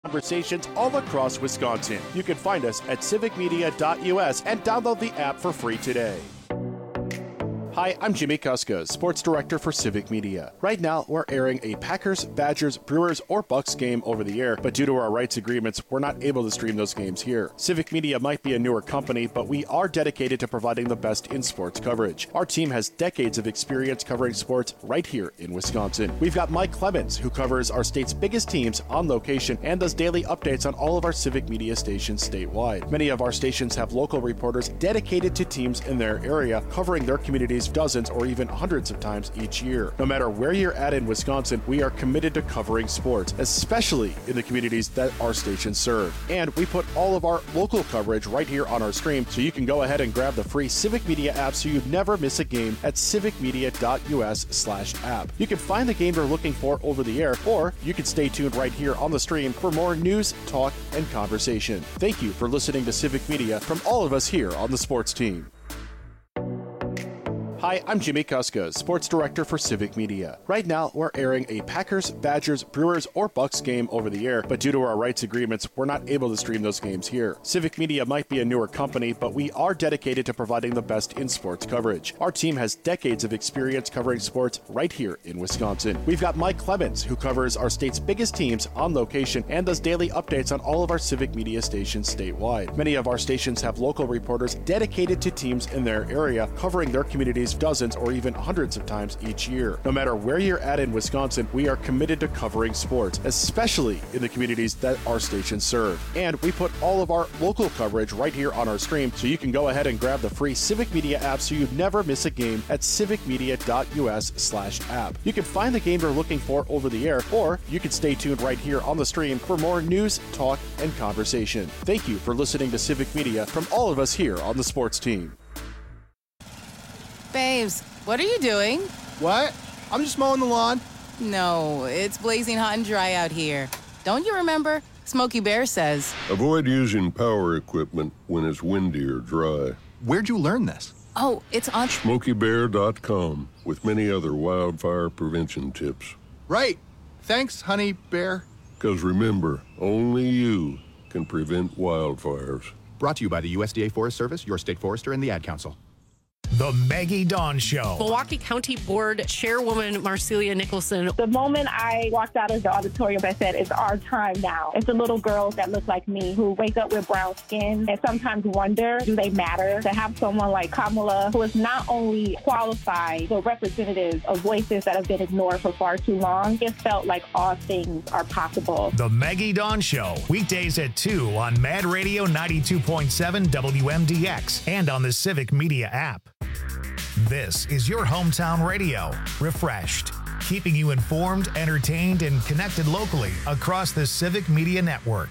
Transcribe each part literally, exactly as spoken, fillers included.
Conversations all across Wisconsin. You can find us at civic media dot U S and download the app for free today. Hi, I'm Jimmy Kuska, Sports Director for Civic Media. Right now, we're airing a Packers, Badgers, Brewers, or Bucks game over the air, but due to our rights agreements, we're not able to stream those games here. Civic Media might be a newer company, but we are dedicated to providing the best in sports coverage. Our team has decades of experience covering sports right here in Wisconsin. We've got Mike Clemens, who covers our state's biggest teams on location and does daily updates on all of our Civic Media stations statewide. Many of our stations have local reporters dedicated to teams in their area, covering their communities dozens or even hundreds of times each year. No matter where you're at in Wisconsin, we are committed to covering sports, especially in the communities that our stations serve. And we put all of our local coverage right here on our stream, so you can go ahead and grab the free Civic Media app so you never miss a game at civic media dot U S slash app. You can find the game you're looking for over the air, or you can stay tuned right here on the stream for more news, talk, and conversation. Thank you for listening to Civic Media from all of us here on the sports team. Hi, I'm Jimmy Kuska, Sports Director for Civic Media. Right now, we're airing a Packers, Badgers, Brewers, or Bucks game over the air, but due to our rights agreements, we're not able to stream those games here. Civic Media might be a newer company, but we are dedicated to providing the best in sports coverage. Our team has decades of experience covering sports right here in Wisconsin. We've got Mike Clemens, who covers our state's biggest teams on location and does daily updates on all of our Civic Media stations statewide. Many of our stations have local reporters dedicated to teams in their area, covering their communities dozens or even hundreds of times each year. No matter where you're at in Wisconsin, we are committed to covering sports, especially in the communities that our stations serve. And we put all of our local coverage right here on our stream, so you can go ahead and grab the free Civic Media app so you never miss a game at civic media dot U S slash app. You can find the game you're looking for over the air, or you can stay tuned right here on the stream for more news, talk, and conversation. Thank you for listening to Civic Media from all of us here on the sports team. Babes, what are you doing? What? I'm just mowing the lawn. No, it's blazing hot and dry out here. Don't you remember? Smokey Bear says, avoid using power equipment when it's windy or dry. Where'd you learn this? Oh, it's on smokey bear dot com with many other wildfire prevention tips. Right. Thanks, honey bear. Because remember, only you can prevent wildfires. Brought to you by the U S D A Forest Service, your state forester, and the Ad Council. The Maggie Dawn Show. Milwaukee County Board Chairwoman Marcelia Nicholson. The moment I walked out of the auditorium, I said, it's our time now. It's the little girls that look like me who wake up with brown skin and sometimes wonder, do they matter? To have someone like Kamala, who is not only qualified, but representative of voices that have been ignored for far too long, it felt like all things are possible. The Maggie Dawn Show, weekdays at two on Mad Radio ninety-two point seven W M D X and on the Civic Media app. This is your hometown radio, refreshed, keeping you informed, entertained, and connected locally across the Civic Media Network.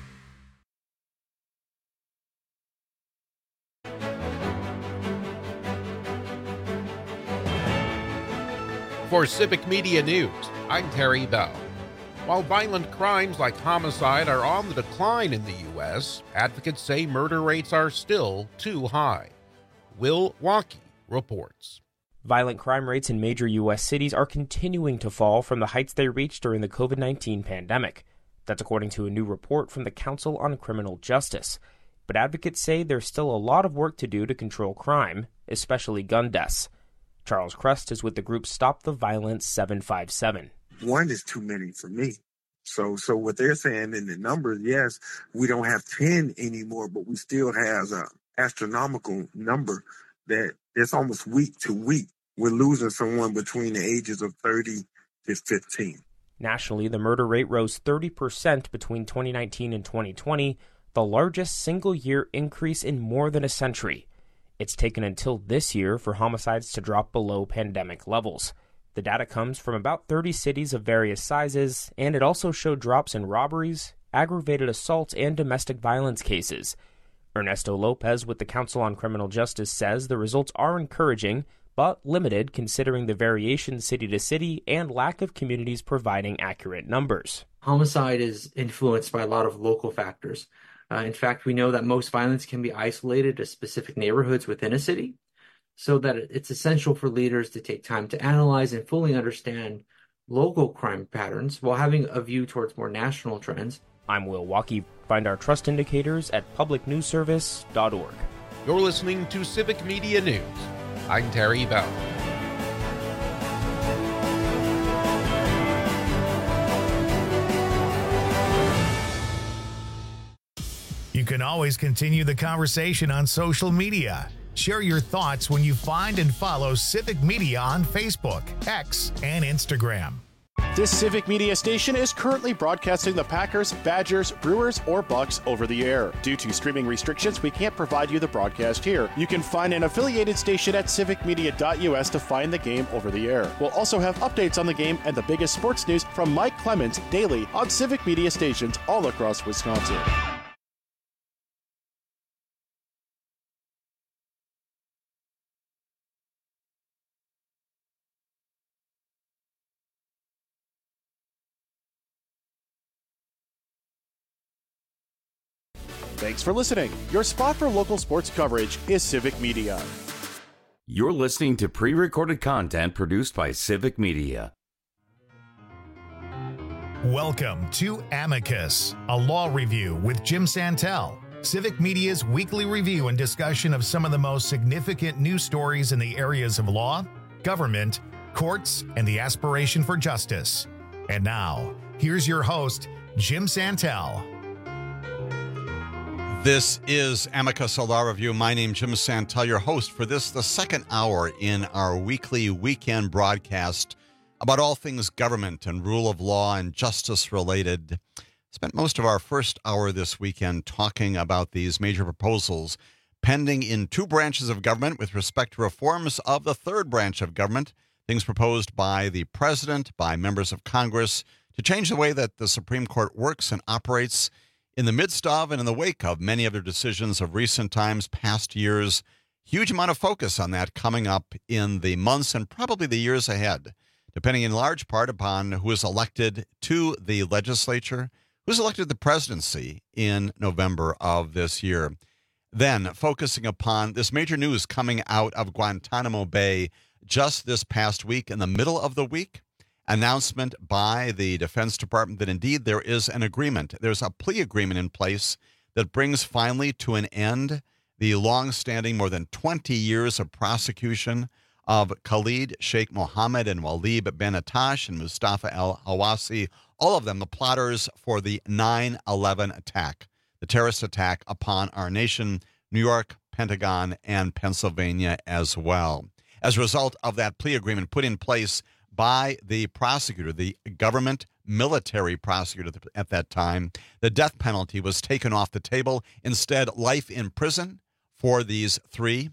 For Civic Media News, I'm Terry Bell. While violent crimes like homicide are on the decline in the U S, advocates say murder rates are still too high. Will Waukee reports. Violent crime rates in major U S cities are continuing to fall from the heights they reached during the covid nineteen pandemic. That's according to a new report from the Council on Criminal Justice. But advocates say there's still a lot of work to do to control crime, especially gun deaths. Charles Crust is with the group Stop the Violence seven five seven. One is too many for me. So so what they're saying in the numbers, yes, we don't have ten anymore, but we still have an astronomical number that it's almost week to week. We're losing someone between the ages of thirty to fifteen. Nationally, the murder rate rose thirty percent between twenty nineteen and twenty twenty, the largest single-year increase in more than a century. It's taken until this year for homicides to drop below pandemic levels. The data comes from about thirty cities of various sizes, and it also showed drops in robberies, aggravated assaults, and domestic violence cases. Ernesto Lopez with the Council on Criminal Justice says the results are encouraging, but limited considering the variation city to city and lack of communities providing accurate numbers. Homicide is influenced by a lot of local factors. Uh, in fact, we know that most violence can be isolated to specific neighborhoods within a city, so that it's essential for leaders to take time to analyze and fully understand local crime patterns while having a view towards more national trends. I'm Will Walkie. Find our trust indicators at public news service dot org. You're listening to Civic Media News. I'm Terry Bell. You can always continue the conversation on social media. Share your thoughts when you find and follow Civic Media on Facebook, X, and Instagram. This Civic Media station is currently broadcasting the Packers, Badgers, Brewers, or Bucks over the air. Due to streaming restrictions, we can't provide you the broadcast here. You can find an affiliated station at civic media dot U S to find the game over the air. We'll also have updates on the game and the biggest sports news from Mike Clemens daily on Civic Media stations all across Wisconsin. Thanks for listening. Your spot for local sports coverage is Civic Media. You're listening to pre-recorded content produced by Civic Media. Welcome to Amicus, a law review with Jim Santel, Civic Media's weekly review and discussion of some of the most significant news stories in the areas of law, government, courts, and the aspiration for justice. And now, here's your host, Jim Santel. This is Amicus, a law review. My name's Jim Santel, your host for this, the second hour in our weekly weekend broadcast about all things government and rule of law and justice related. Spent most of our first hour this weekend talking about these major proposals pending in two branches of government with respect to reforms of the third branch of government, things proposed by the president, by members of Congress, to change the way that the Supreme Court works and operates in the midst of and in the wake of many other decisions of recent times, past years. Huge amount of focus on that coming up in the months and probably the years ahead, depending in large part upon who is elected to the legislature, who's elected to the presidency in November of this year. Then focusing upon this major news coming out of Guantanamo Bay just this past week, in the middle of the week, announcement by the Defense Department that indeed there is an agreement. There's a plea agreement in place that brings finally to an end the long-standing more than twenty years of prosecution of Khalid Sheikh Mohammed and Walid Ben Attash and Mustafa al-Hawasi, all of them the plotters for the nine eleven attack, the terrorist attack upon our nation, New York, Pentagon, and Pennsylvania as well. As a result of that plea agreement put in place by the prosecutor, the government military prosecutor at that time, the death penalty was taken off the table. Instead, life in prison for these three.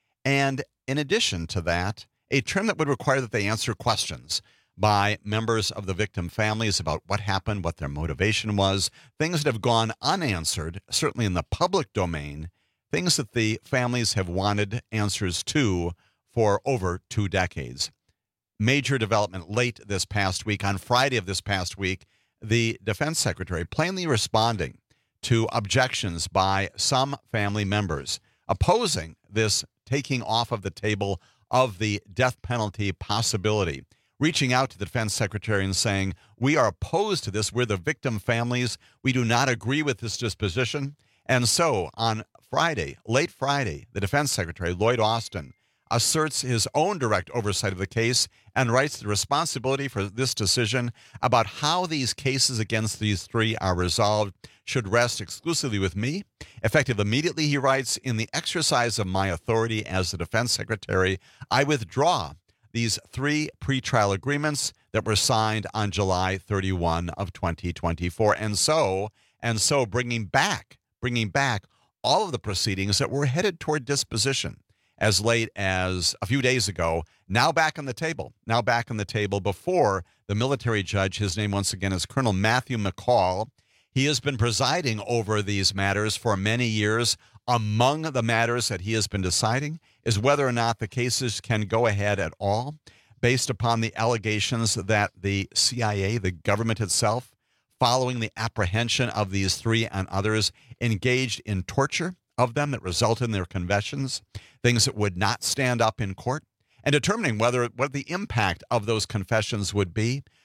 And in addition to that, a term that would require that they answer questions by members of the victim families about what happened, what their motivation was, things that have gone unanswered, certainly in the public domain, things that the families have wanted answers to for over two decades. Major development late this past week. On Friday of this past week, the defense secretary plainly responding to objections by some family members opposing this taking off of the table of the death penalty possibility, reaching out to the defense secretary and saying, we are opposed to this. We're the victim families. We do not agree with this disposition. And so on Friday, late Friday, the defense secretary, Lloyd Austin, asserts his own direct oversight of the case and writes the responsibility for this decision about how these cases against these three are resolved should rest exclusively with me. Effective immediately, he writes, in the exercise of my authority as the defense secretary, I withdraw these three pretrial agreements that were signed on July thirty-first of twenty twenty-four. And so, and so bringing back, bringing back all of the proceedings that were headed toward disposition as late as a few days ago, now back on the table, now back on the table before the military judge. His name, once again, is Colonel Matthew McCall. He has been presiding over these matters for many years. Among the matters that he has been deciding is whether or not the cases can go ahead at all, based upon the allegations that the C I A, the government itself, following the apprehension of these three and others, engaged in torture of them that resulted in their confessions, things that would not stand up in court, and determining whether what the impact of those confessions would be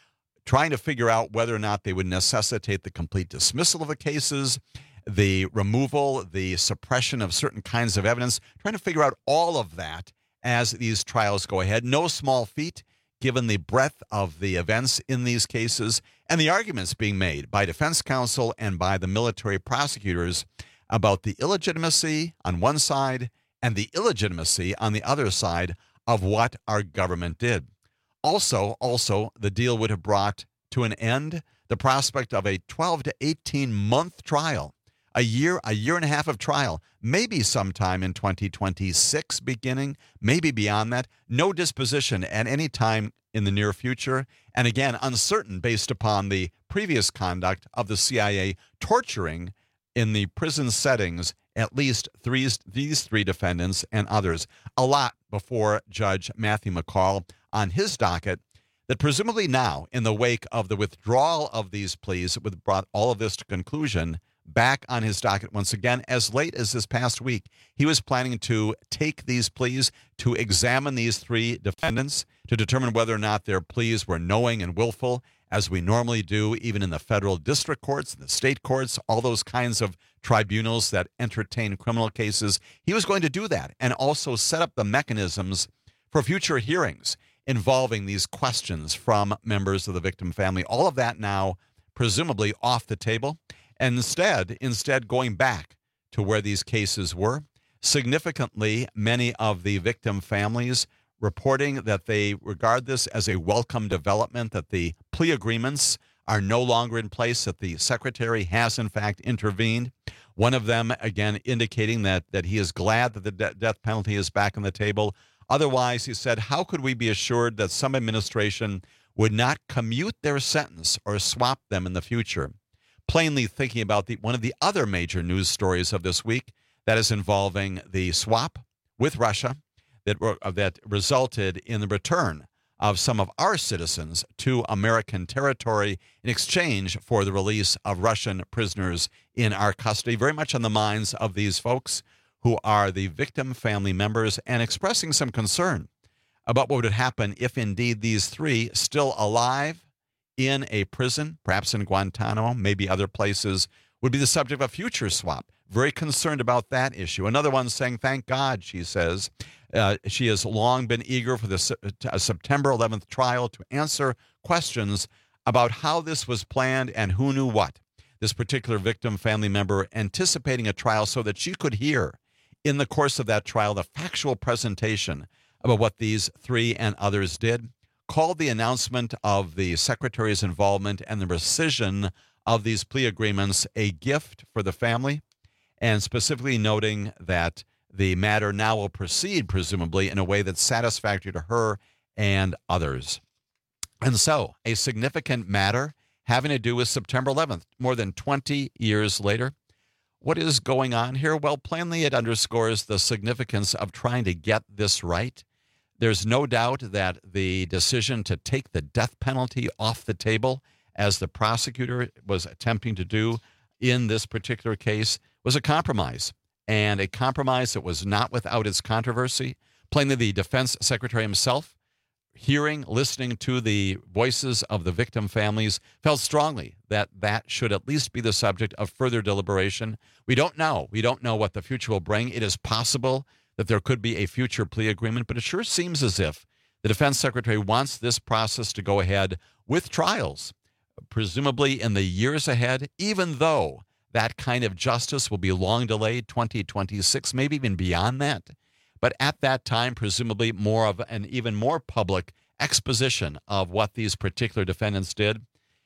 trying to figure out whether or not they would necessitate the complete dismissal of the cases, the removal, the suppression of certain kinds of evidence, trying to figure out all of that as these trials go ahead. No small feat, given the breadth of the events in these cases and the arguments being made by defense counsel and by the military prosecutors about the illegitimacy on one side and the illegitimacy on the other side of what our government did. Also, also, the deal would have brought to an end the prospect of a twelve to eighteen month trial, a year, a year and a half of trial, maybe sometime in twenty twenty-six beginning, maybe beyond that. No disposition at any time in the near future. And again, uncertain based upon the previous conduct of the C I A torturing in the prison settings at least three, these three defendants and others. A lot before Judge Matthew McCall on his docket that presumably now, in the wake of the withdrawal of these pleas, would brought all of this to conclusion, back on his docket once again, as late as this past week. He was planning to take these pleas, to examine these three defendants, to determine whether or not their pleas were knowing and willful, as we normally do, even in the federal district courts, the state courts, all those kinds of tribunals that entertain criminal cases. He was going to do that and also set up the mechanisms for future hearings involving these questions from members of the victim family. All of that now presumably off the table. And instead, instead going back to where these cases were. Significantly, many of the victim families reporting that they regard this as a welcome development, that the plea agreements are no longer in place, that the secretary has in fact intervened. One of them, again, indicating that that he is glad that the de- death penalty is back on the table. Otherwise, he said, how could we be assured that some administration would not commute their sentence or swap them in the future? Plainly thinking about the one of the other major news stories of this week, that is involving the swap with Russia that, uh, that resulted in the return of some of our citizens to American territory in exchange for the release of Russian prisoners in our custody, very much on the minds of these folks who are the victim family members, and expressing some concern about what would happen if indeed these three, still alive in a prison, perhaps in Guantanamo, maybe other places, would be the subject of a future swap. Very concerned about that issue. Another one saying, thank God, she says. Uh, she has long been eager for the uh, September eleventh trial to answer questions about how this was planned and who knew what. This particular victim family member anticipating a trial so that she could hear in the course of that trial the factual presentation about what these three and others did, called the announcement of the secretary's involvement and the rescission of these plea agreements a gift for the family, and specifically noting that the matter now will proceed, presumably, in a way that's satisfactory to her and others. And so, a significant matter having to do with September eleventh, more than twenty years later. What is going on here? Well, plainly, it underscores the significance of trying to get this right. There's no doubt that the decision to take the death penalty off the table, as the prosecutor was attempting to do in this particular case, was a compromise, and a compromise that was not without its controversy. Plainly, the defense secretary himself, hearing, listening to the voices of the victim families, felt strongly that that should at least be the subject of further deliberation. We don't know. We don't know what the future will bring. It is possible that there could be a future plea agreement, but it sure seems as if the defense secretary wants this process to go ahead with trials, presumably in the years ahead, even though that kind of justice will be long delayed, twenty twenty-six, maybe even beyond that. But at that time, presumably more of an even more public exposition of what these particular defendants did,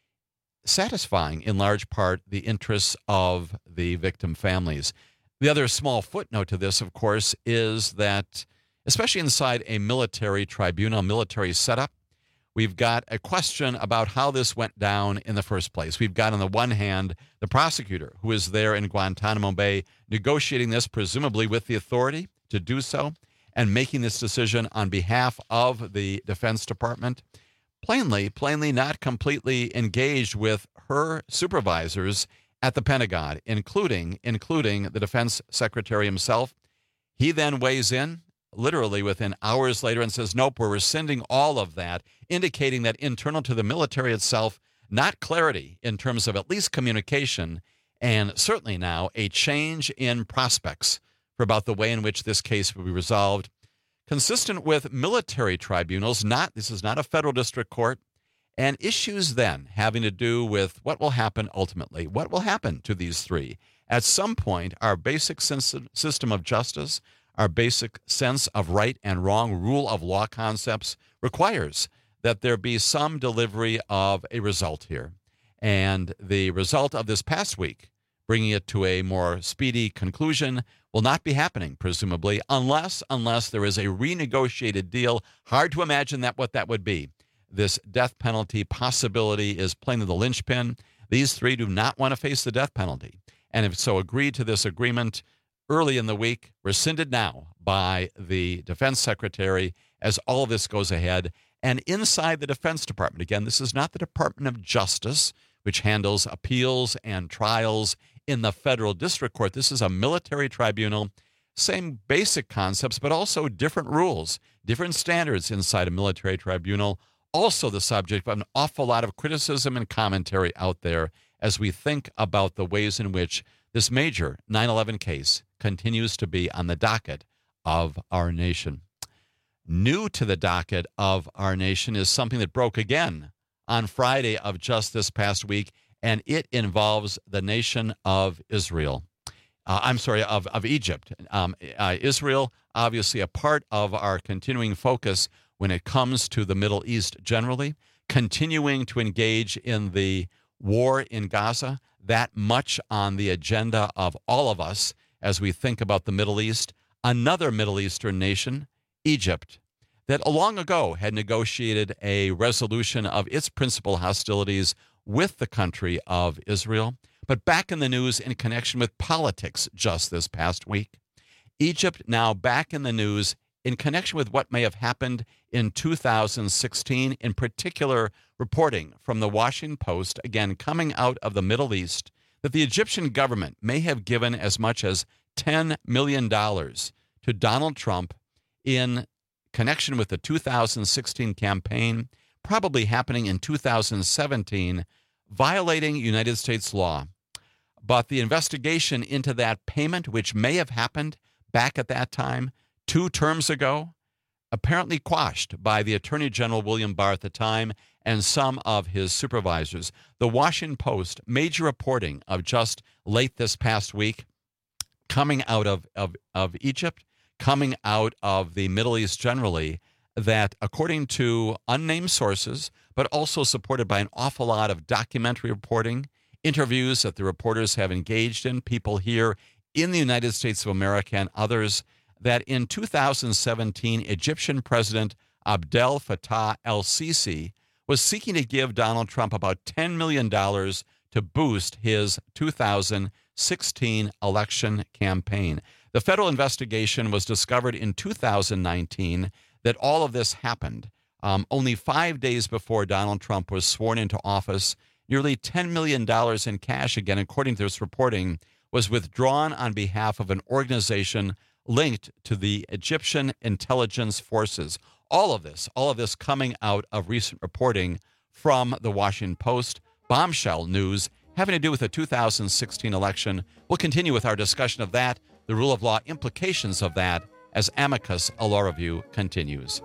satisfying in large part the interests of the victim families. The other small footnote to this, of course, is that, especially inside a military tribunal, military setup, we've got a question about how this went down in the first place. We've got, on the one hand, the prosecutor who is there in Guantanamo Bay negotiating this, presumably with the authority to do so, and making this decision on behalf of the Defense Department. Plainly, plainly not completely engaged with her supervisors at the Pentagon, including, including the defense secretary himself. He then weighs in literally within hours later and says, nope, we're rescinding all of that, indicating that internal to the military itself, not clarity in terms of at least communication, and certainly now a change in prospects for about the way in which this case will be resolved. Consistent with military tribunals, not this is not a federal district court, and issues then having to do with what will happen ultimately. What will happen to these three? At some point, our basic system of justice, our basic sense of right and wrong, rule of law concepts requires that there be some delivery of a result here. And the result of this past week, bringing it to a more speedy conclusion, will not be happening, presumably, unless unless there is a renegotiated deal. Hard to imagine that what that would be. This death penalty possibility is plainly the linchpin. These three do not want to face the death penalty, and if so agreed to this agreement early in the week, rescinded now by the defense secretary as all of this goes ahead. And inside the Defense Department, again, this is not the Department of Justice, which handles appeals and trials in the federal district court. This is a military tribunal. Same basic concepts, but also different rules, different standards inside a military tribunal. Also the subject of an awful lot of criticism and commentary out there as we think about the ways in which this major nine eleven case continues to be on the docket of our nation. New to the docket of our nation is something that broke again on Friday of just this past week, and it involves the nation of Israel. Uh, I'm sorry, of, of Egypt. Um, uh, Israel, obviously a part of our continuing focus when it comes to the Middle East generally, continuing to engage in the war in Gaza, that much on the agenda of all of us as we think about the Middle East. Another Middle Eastern nation, Egypt, that long ago had negotiated a resolution of its principal hostilities with the country of Israel, but back in the news in connection with politics just this past week. Egypt now back in the news in connection with what may have happened in two thousand sixteen, in particular reporting from the Washington Post, again coming out of the Middle East, that the Egyptian government may have given as much as ten million dollars to Donald Trump in connection with the two thousand sixteen campaign, probably happening in two thousand seventeen, violating United States law. But the investigation into that payment, which may have happened back at that time, two terms ago, apparently quashed by the Attorney General William Barr at the time and some of his supervisors. The Washington Post, major reporting of just late this past week, coming out of, of, of Egypt, coming out of the Middle East generally, that according to unnamed sources, but also supported by an awful lot of documentary reporting, interviews that the reporters have engaged in, people here in the United States of America and others, that in two thousand seventeen, Egyptian President Abdel Fattah el-Sisi was seeking to give Donald Trump about ten million dollars to boost his two thousand sixteen election campaign. The federal investigation was discovered in two thousand nineteen that all of this happened um, only five days before Donald Trump was sworn into office. Nearly ten million dollars in cash, again, according to this reporting, was withdrawn on behalf of an organization linked to the Egyptian intelligence forces. All of this, all of this coming out of recent reporting from the Washington Post, bombshell news having to do with the two thousand sixteen election. We'll continue with our discussion of that, the rule of law implications of that, as Amicus a Law Review continues.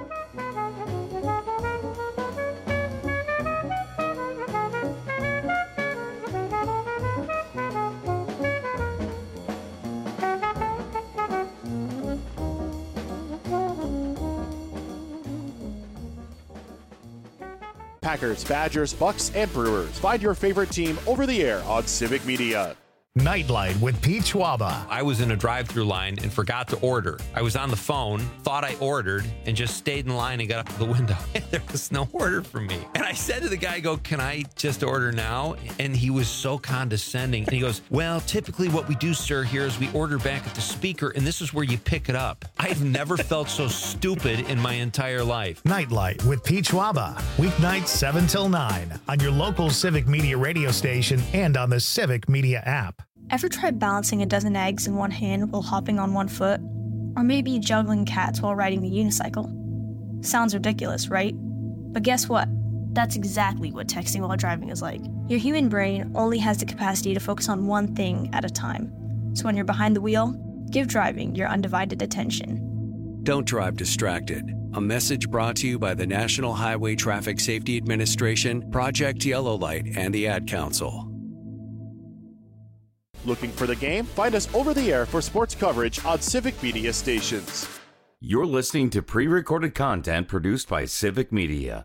Packers, Badgers, Bucks, and Brewers. Find your favorite team over the air on Civic Media. Nightlight with Pete Schwaba. I was in a drive-through line and forgot to order. I was on the phone, thought I ordered, and just stayed in line and got up to the window. There was no order for me. And I said to the guy, I go, can I just order now? And he was so condescending. And he goes, well, typically what we do, sir, here is we order back at the speaker, and this is where you pick it up. I've never felt so stupid in my entire life. Nightlight with Pete Schwaba. Weeknights seven till nine on your local Civic Media radio station and on the Civic Media app. Ever tried balancing a dozen eggs in one hand while hopping on one foot? Or maybe juggling cats while riding the unicycle. Sounds ridiculous, right? But guess what? That's exactly what texting while driving is like. Your human brain only has the capacity to focus on one thing at a time. So when you're behind the wheel, give driving your undivided attention. Don't drive distracted. A message brought to you by the National Highway Traffic Safety Administration, Project Yellow Light, and the Ad Council. Looking for the game? Find us over the air for sports coverage on Civic Media stations. You're listening to pre-recorded content produced by Civic Media.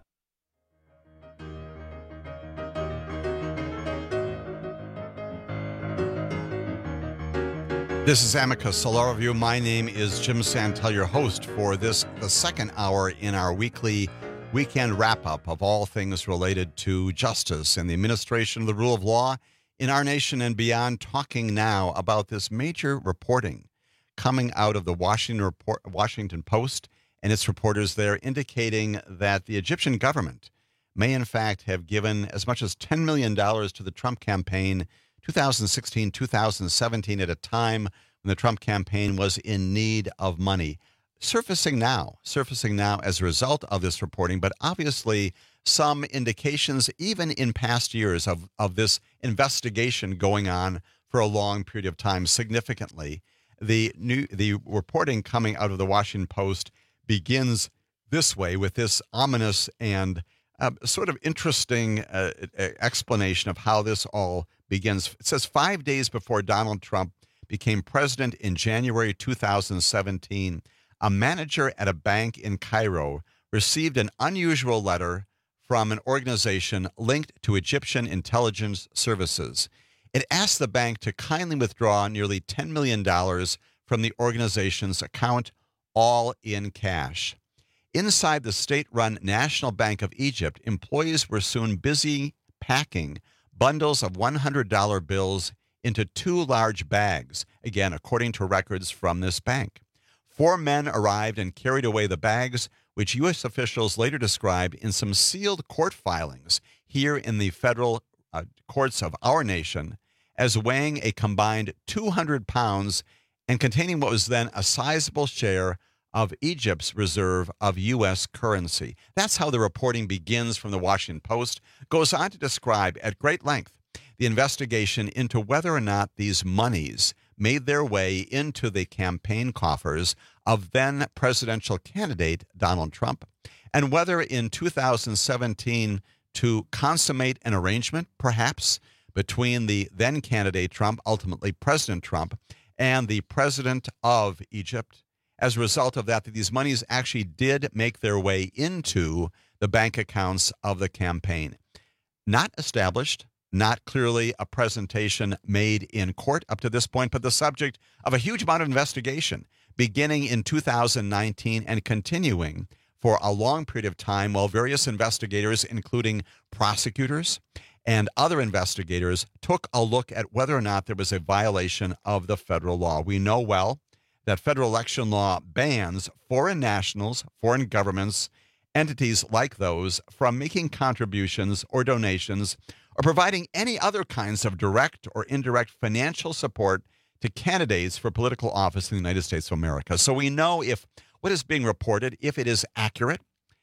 This is Amicus Solar Review. My name is Jim Santel, your host for this, the second hour in our weekly weekend wrap-up of all things related to justice and the administration of the rule of law in our nation and beyond, talking now about this major reporting coming out of the Washington, report, Washington Post and its reporters there, indicating that the Egyptian government may in fact have given as much as ten million dollars to the Trump campaign two thousand sixteen, two thousand seventeen, at a time when the Trump campaign was in need of money. Surfacing now, surfacing now as a result of this reporting, but obviously some indications even in past years of, of this investigation going on for a long period of time. Significantly, the new the reporting coming out of the Washington Post begins this way, with this ominous and uh, sort of interesting uh, explanation of how this all begins. It says, five days before Donald Trump became president in January two thousand seventeen, a manager at a bank in Cairo received an unusual letter from an organization linked to Egyptian intelligence services. It asked the bank to kindly withdraw nearly ten million dollars from the organization's account, all in cash. Inside the state-run National Bank of Egypt, employees were soon busy packing bundles of one hundred dollar bills into two large bags, again, according to records from this bank. Four men arrived and carried away the bags, which U S officials later described in some sealed court filings here in the federal uh, courts of our nation as weighing a combined two hundred pounds and containing what was then a sizable share of Egypt's reserve of U S currency. That's how the reporting begins from the Washington Post. Goes on to describe at great length the investigation into whether or not these monies made their way into the campaign coffers of then presidential candidate Donald Trump, and whether in two thousand seventeen to consummate an arrangement, perhaps, between the then candidate Trump, ultimately President Trump, and the president of Egypt. As a result of that, that these monies actually did make their way into the bank accounts of the campaign. Not established, not clearly a presentation made in court up to this point, but the subject of a huge amount of investigation beginning in two thousand nineteen and continuing for a long period of time, while various investigators, including prosecutors and other investigators, took a look at whether or not there was a violation of the federal law. We know well that federal election law bans foreign nationals, foreign governments, entities like those from making contributions or donations or providing any other kinds of direct or indirect financial support to candidates for political office in the United States of America. So we know if what is being reported, if it is accurate,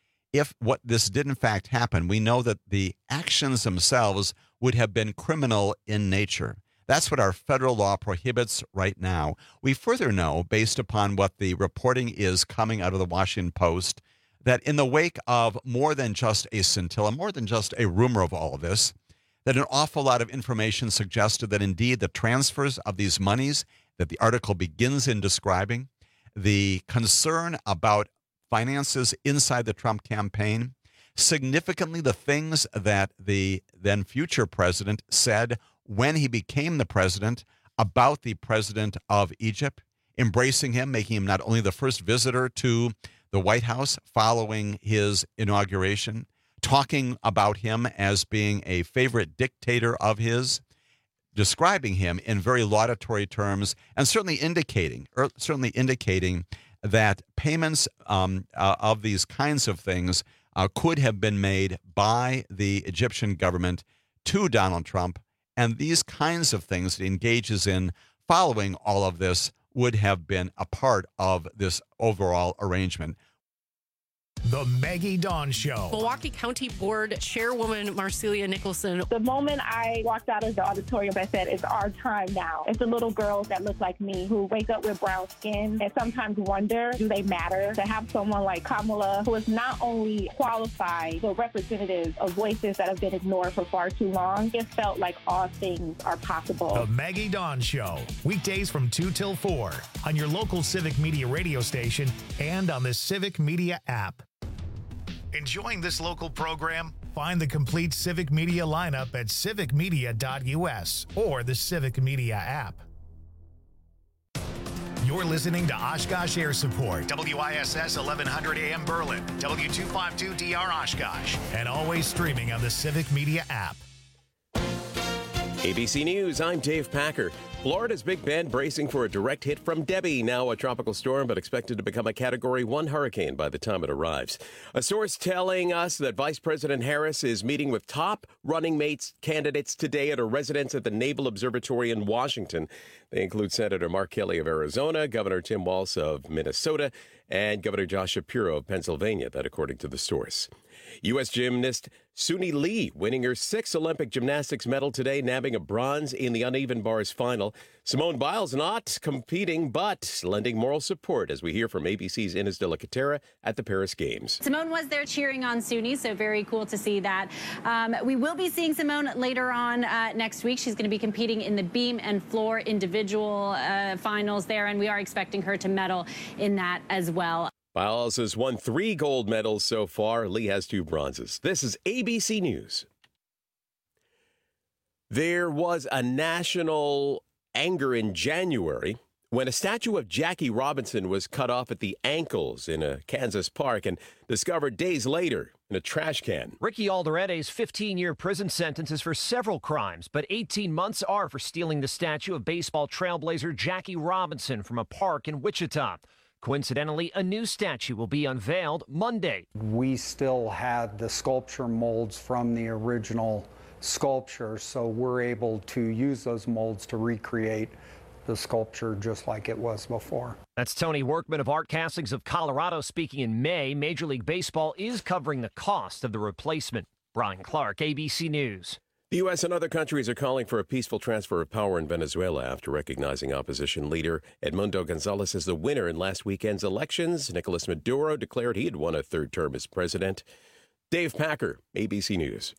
if what this did in fact happen, we know that the actions themselves would have been criminal in nature. That's what our federal law prohibits right now. We further know, based upon what the reporting is coming out of the Washington Post, that in the wake of more than just a scintilla, more than just a rumor of all of this, that an awful lot of information suggested that indeed the transfers of these monies that the article begins in describing, the concern about finances inside the Trump campaign, significantly the things that the then future president said when he became the president about the president of Egypt, embracing him, making him not only the first visitor to the White House following his inauguration, talking about him as being a favorite dictator of his, describing him in very laudatory terms, and certainly indicating, or certainly indicating that payments um, uh, of these kinds of things uh, could have been made by the Egyptian government to Donald Trump. And these kinds of things that he engages in following all of this would have been a part of this overall arrangement. The Maggie Dawn Show. Milwaukee County Board Chairwoman Marcelia Nicholson. The moment I walked out of the auditorium, I said, it's our time now. It's the little girls that look like me who wake up with brown skin and sometimes wonder, do they matter? To have someone like Kamala, who is not only qualified, but representative of voices that have been ignored for far too long, it felt like all things are possible. The Maggie Dawn Show. Weekdays from two till four on your local Civic Media radio station and on the Civic Media app. Enjoying this local program? Find the complete Civic Media lineup at civic media dot u s or the Civic Media app. You're listening to Oshkosh Air Support, W I S S eleven hundred A M Berlin, W two fifty-two D R Oshkosh, and always streaming on the Civic Media app. A B C News, I'm Dave Packer. Florida's Big Bend bracing for a direct hit from Debbie, now a tropical storm, but expected to become a Category one hurricane by the time it arrives. A source telling us that Vice President Harris is meeting with top running mates candidates today at a residence at the Naval Observatory in Washington. They include Senator Mark Kelly of Arizona, Governor Tim Walz of Minnesota, and Governor Josh Shapiro of Pennsylvania, that according to the source. U S gymnast Suni Lee winning her sixth Olympic gymnastics medal today, nabbing a bronze in the uneven bars final. Simone Biles not competing, but lending moral support, as we hear from A B C's Ines de la Catera at the Paris Games. Simone was there cheering on Suni, so very cool to see that. Um, we will be seeing Simone later on uh, next week. She's going to be competing in the beam and floor individual uh, finals there, and we are expecting her to medal in that as well. Biles has won three gold medals so far. Lee has two bronzes. This is A B C News. There was a national anger in January when a statue of Jackie Robinson was cut off at the ankles in a Kansas park and discovered days later in a trash can. Ricky Alderete's fifteen-year prison sentence is for several crimes, but eighteen months are for stealing the statue of baseball trailblazer Jackie Robinson from a park in Wichita. Coincidentally, a new statue will be unveiled Monday. We still had the sculpture molds from the original sculpture, so we're able to use those molds to recreate the sculpture just like it was before. That's Tony Workman of Art Castings of Colorado speaking in May. Major League Baseball is covering the cost of the replacement. Brian Clark, A B C News. The U S and other countries are calling for a peaceful transfer of power in Venezuela after recognizing opposition leader Edmundo Gonzalez as the winner in last weekend's elections. Nicolas Maduro declared he had won a third term as president. Dave Packer, A B C News.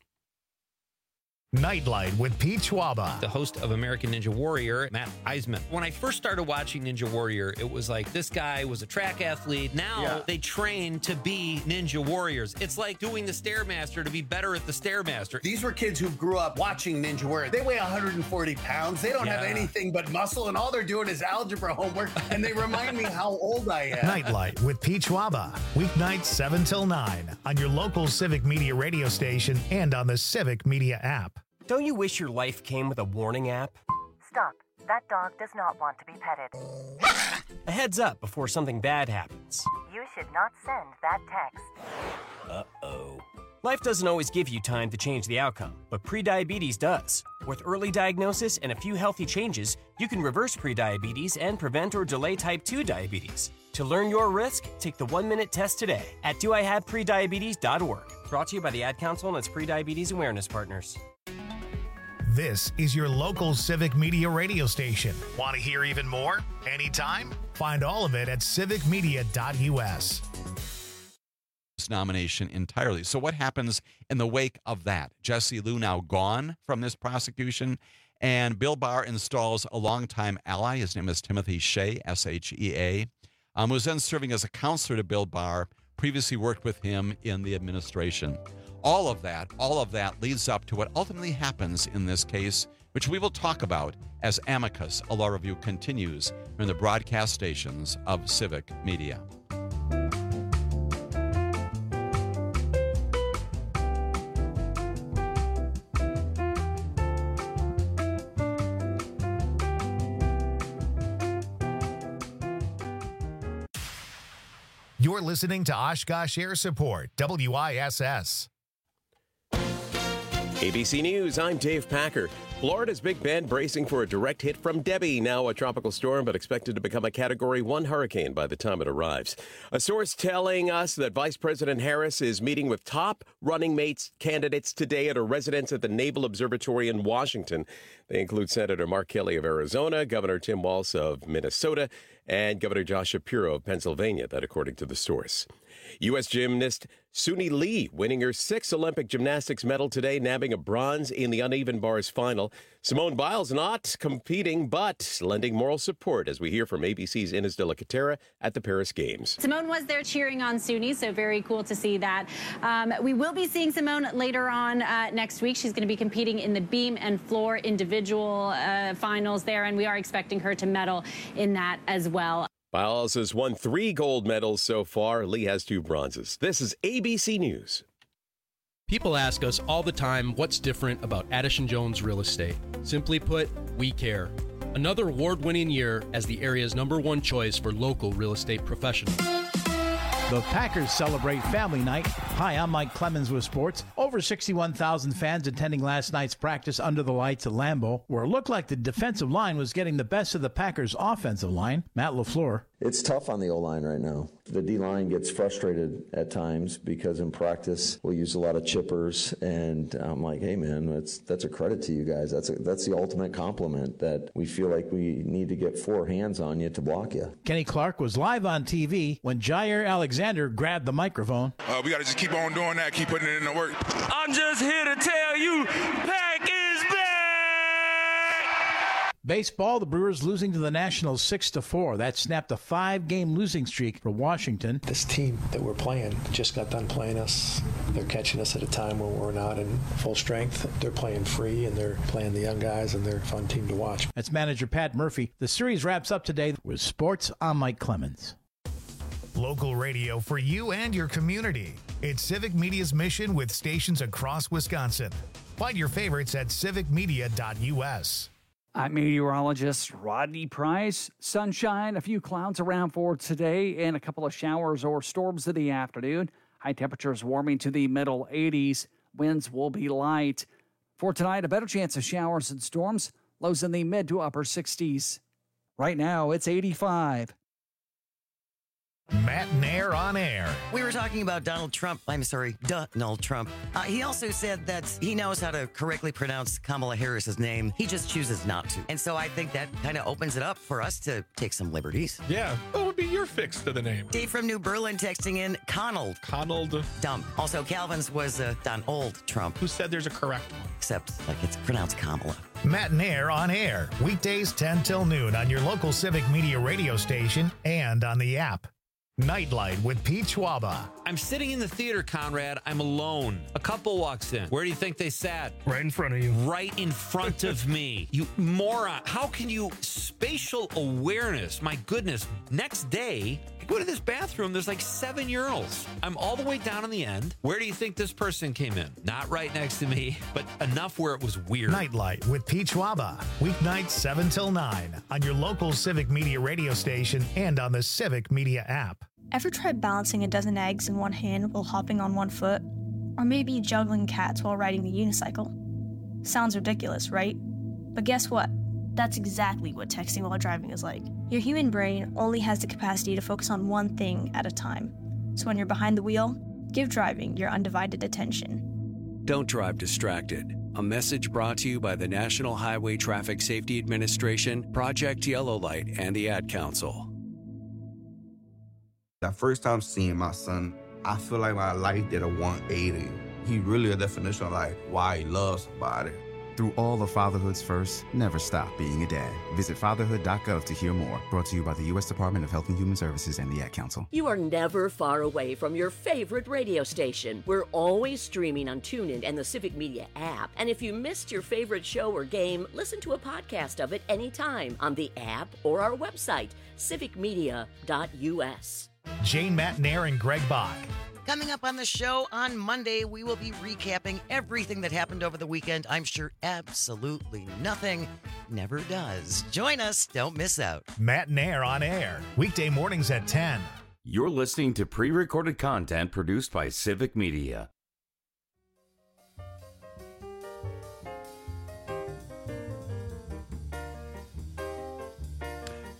Nightlight with Pete Schwaba. The host of American Ninja Warrior, Matt Eisman. When I first started watching Ninja Warrior, it was like this guy was a track athlete. Now yeah. they train to be Ninja Warriors. It's like doing the Stairmaster to be better at the Stairmaster. These were kids who grew up watching Ninja Warrior. They weigh one hundred forty pounds. They don't yeah. have anything but muscle, and all they're doing is algebra homework, and they remind me how old I am. Nightlight with Pete Schwaba. Weeknights seven till nine on your local Civic Media radio station and on the Civic Media app. Don't you wish your life came with a warning app? Stop. That dog does not want to be petted. A heads up before something bad happens. You should not send that text. Uh-oh. Life doesn't always give you time to change the outcome, but prediabetes does. With early diagnosis and a few healthy changes, you can reverse prediabetes and prevent or delay type two diabetes. To learn your risk, take the one-minute test today at do I have prediabetes dot org. Brought to you by the Ad Council and its Prediabetes Awareness Partners. This is your local Civic Media radio station. Want to hear even more? Anytime? Find all of it at civic media dot u s. Nomination entirely. So what happens in the wake of that? Jesse Liu now gone from this prosecution, and Bill Barr installs a longtime ally. His name is Timothy Shea, S H E A, um, who's then serving as a counselor to Bill Barr, previously worked with him in the administration. All of that, all of that leads up to what ultimately happens in this case, which we will talk about as Amicus, a law review, continues in the broadcast stations of Civic Media. You're listening to Oshkosh Air Support, W I S S. A B C News, I'm Dave Packer. Florida's Big Bend bracing for a direct hit from Debbie, now a tropical storm, but expected to become a Category one hurricane by the time it arrives. A source telling us that Vice President Harris is meeting with top running mates candidates today at a residence at the Naval Observatory in Washington. They include Senator Mark Kelly of Arizona, Governor Tim Walz of Minnesota, and Governor Josh Shapiro of Pennsylvania, that according to the source. U S gymnast Suni Lee winning her sixth Olympic gymnastics medal today, nabbing a bronze in the uneven bars final. Simone Biles not competing, but lending moral support, as we hear from A B C's Ines de la Catera at the Paris Games. Simone was there cheering on Suni, so very cool to see that. Um, we will be seeing Simone later on uh, next week. She's going to be competing in the beam and floor individual uh, finals there, and we are expecting her to medal in that as well. Biles has won three gold medals so far. Lee has two bronzes. This is A B C News. People ask us all the time what's different about Addison Jones Real Estate. Simply put, we care. Another award-winning year as the area's number one choice for local real estate professionals. The Packers celebrate Family Night. Hi, I'm Mike Clemens with sports. Over sixty-one thousand fans attending last night's practice under the lights at Lambeau, where it looked like the defensive line was getting the best of the Packers' offensive line. Matt LaFleur. It's tough on the O-line right now. The D-line gets frustrated at times because in practice we'll use a lot of chippers, and I'm like, hey man, that's that's a credit to you guys. That's a, that's the ultimate compliment, that we feel like we need to get four hands on you to block you. Kenny Clark was live on T V when Jair Alexander grabbed the microphone. Uh, we got to just keep on doing that, keep putting it in the work. I'm just here to tell you, Pack is back! Baseball, the Brewers losing to the Nationals six to four. That snapped a five-game losing streak for Washington. This team that we're playing just got done playing us. They're catching us at a time when we're not in full strength. They're playing free, and they're playing the young guys, and they're a fun team to watch. That's manager Pat Murphy. The series wraps up today with sports. I'm Mike Clemens. Local radio for you and your community. It's Civic Media's mission with stations across Wisconsin. Find your favorites at civic media dot u s. I'm meteorologist Rodney Price. Sunshine, a few clouds around for today, and a couple of showers or storms in the afternoon. High temperatures warming to the middle eighties. Winds will be light. For tonight, a better chance of showers and storms. Lows in the mid to upper sixties. Right now, it's eighty-five. Matt Nair on air. We were talking about Donald Trump. I'm sorry, Donald Trump. Uh, he also said that he knows how to correctly pronounce Kamala Harris's name. He just chooses not to. And so I think that kind of opens it up for us to take some liberties. Yeah, what would be your fix to the name? Dave from New Berlin texting in Conald. Conald. Dumb. Also, Calvin's was uh, Donald Trump. Who said there's a correct one? Except like it's pronounced Kamala. Matt Nair on air. Weekdays ten till noon on your local Civic Media radio station and on the app. Nightlight with Pete Schwaba. I'm sitting in the theater, Conrad. I'm alone. A couple walks in. Where do you think they sat? Right in front of you. Right in front of me. You moron. How can you... Spatial awareness. My goodness. Next day, I go to this bathroom. There's like seven urinals. I'm all the way down in the end. Where do you think this person came in? Not right next to me, but enough where it was weird. Nightlight with Pete Schwaba. Weeknights seven till nine on your local Civic Media radio station and on the Civic Media app. Ever tried balancing a dozen eggs in one hand while hopping on one foot? Or maybe juggling cats while riding the unicycle? Sounds ridiculous, right? But guess what? That's exactly what texting while driving is like. Your human brain only has the capacity to focus on one thing at a time. So when you're behind the wheel, give driving your undivided attention. Don't drive distracted. A message brought to you by the National Highway Traffic Safety Administration, Project Yellow Light, and the Ad Council. That first time seeing my son, I feel like my life did a one eighty. He really a definition of like why he loves somebody. Through all of fatherhood's first, never stop being a dad. Visit fatherhood dot gov to hear more. Brought to you by the U S Department of Health and Human Services and the Ad Council. You are never far away from your favorite radio station. We're always streaming on TuneIn and the Civic Media app. And if you missed your favorite show or game, listen to a podcast of it anytime on the app or our website, civic media dot u s. Jane Matt Nair and Greg Bach. Coming up on the show on Monday, we will be recapping everything that happened over the weekend. I'm sure absolutely nothing never does. Join us. Don't miss out. Matt Nair on air. Weekday mornings at ten. You're listening to pre-recorded content produced by Civic Media.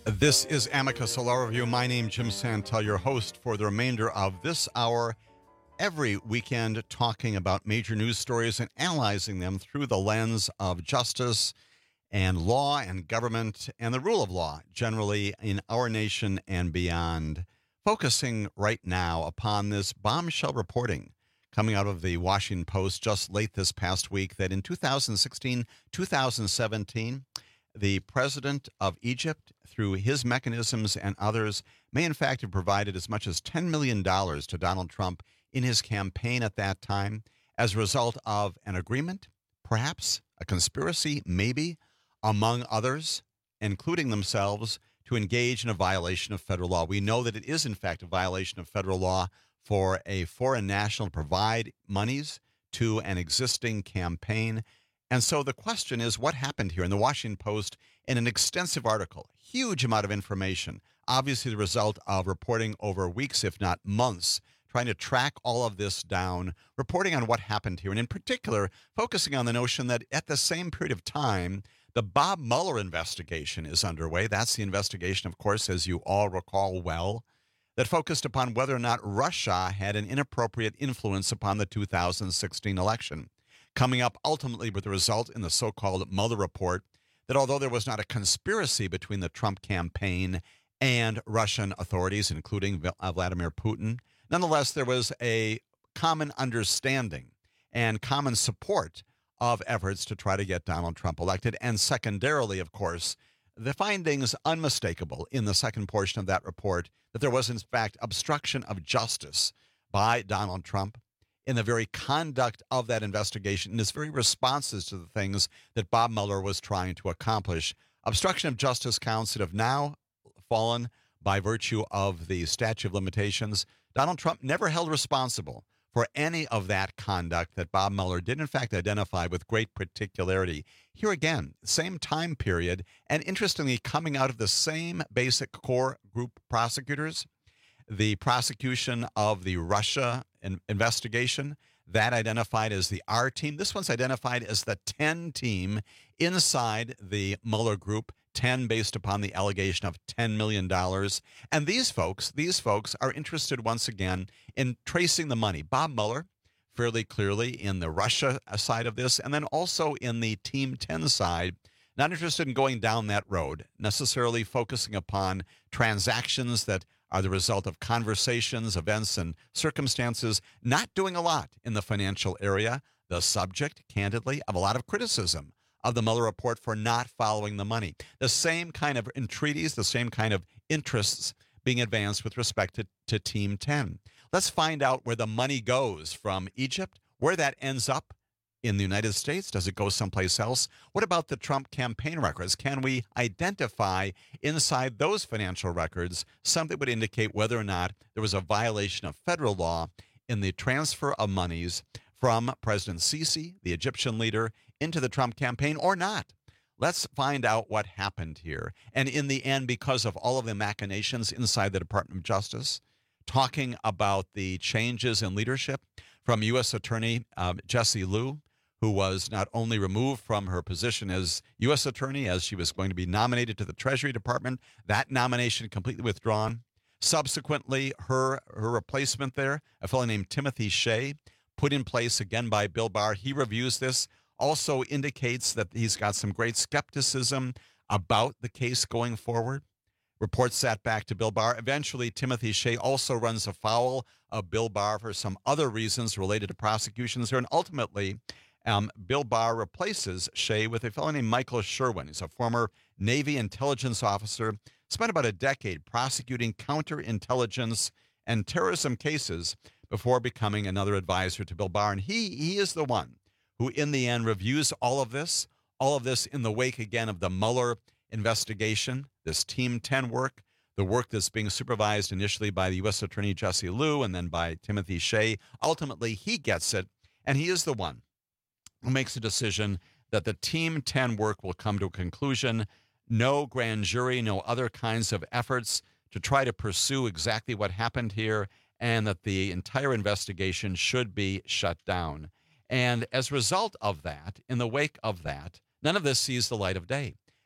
This is Amicus Law Review. My name is Jim Santel, your host for the remainder of this hour. Every weekend talking about major news stories and analyzing them through the lens of justice and law and government and the rule of law generally in our nation and beyond. Focusing right now upon this bombshell reporting coming out of the Washington Post just late this past week that in two thousand sixteen, two thousand seventeen, the president of Egypt, through his mechanisms and others, may in fact have provided as much as ten million dollars to Donald Trump in his campaign at that time as a result of an agreement, perhaps a conspiracy, maybe, among others, including themselves, to engage in a violation of federal law. We know that it is, in fact, a violation of federal law for a foreign national to provide monies to an existing campaign. And so the question is, what happened here? In the Washington Post, in an extensive article, huge amount of information, obviously the result of reporting over weeks, if not months, trying to track all of this down, reporting on what happened here, and in particular, focusing on the notion that at the same period of time, the Bob Mueller investigation is underway. That's the investigation, of course, as you all recall well, that focused upon whether or not Russia had an inappropriate influence upon the two thousand sixteen election, coming up ultimately with the result in the so-called Mueller report that although there was not a conspiracy between the Trump campaign and Russian authorities, including Vladimir Putin, nonetheless, there was a common understanding and common support of efforts to try to get Donald Trump elected. And secondarily, of course, the findings unmistakable in the second portion of that report that there was, in fact, obstruction of justice by Donald Trump in the very conduct of that investigation, in his very responses to the things that Bob Mueller was trying to accomplish. Obstruction of justice counts that have now fallen by virtue of the statute of limitations. Donald Trump never held responsible for any of that conduct that Bob Mueller did, in fact, identify with great particularity. Here again, same time period, and interestingly, coming out of the same basic core group prosecutors, the prosecution of the Russia in- investigation, that identified as the R team. This one's identified as the ten team inside the Mueller group, ten based upon the allegation of ten million dollars. And these folks, these folks are interested once again in tracing the money. Bob Mueller, fairly clearly in the Russia side of this, and then also in the Team ten side, not interested in going down that road, necessarily focusing upon transactions that are the result of conversations, events, and circumstances, not doing a lot in the financial area, the subject, candidly, of a lot of criticism of the Mueller report for not following the money. The same kind of entreaties, the same kind of interests being advanced with respect to, to Team ten. Let's find out where the money goes from Egypt, where that ends up in the United States. Does it go someplace else? What about the Trump campaign records? Can we identify inside those financial records something that would indicate whether or not there was a violation of federal law in the transfer of monies from President Sisi, the Egyptian leader, into the Trump campaign or not? Let's find out what happened here. And in the end, because of all of the machinations inside the Department of Justice, talking about the changes in leadership from U S Attorney uh, Jessie Liu, who was not only removed from her position as U S Attorney as she was going to be nominated to the Treasury Department, that nomination completely withdrawn. Subsequently, her her replacement there, a fellow named Timothy Shea, put in place again by Bill Barr. He reviews this, also indicates that he's got some great skepticism about the case going forward. Reports that back to Bill Barr. Eventually, Timothy Shea also runs afoul of Bill Barr for some other reasons related to prosecutions here. And ultimately, um, Bill Barr replaces Shea with a fellow named Michael Sherwin. He's a former Navy intelligence officer, spent about a decade prosecuting counterintelligence and terrorism cases before becoming another advisor to Bill Barr. And he, he is the one who, in the end, reviews all of this, all of this in the wake, again, of the Mueller investigation, this Team ten work, the work that's being supervised initially by the U S Attorney Jessie Liu and then by Timothy Shea. Ultimately, he gets it, and he is the one who makes a decision that the Team ten work will come to a conclusion. No grand jury, no other kinds of efforts to try to pursue exactly what happened here, and that the entire investigation should be shut down. And as a result of that, in the wake of that, none of this sees the light of day.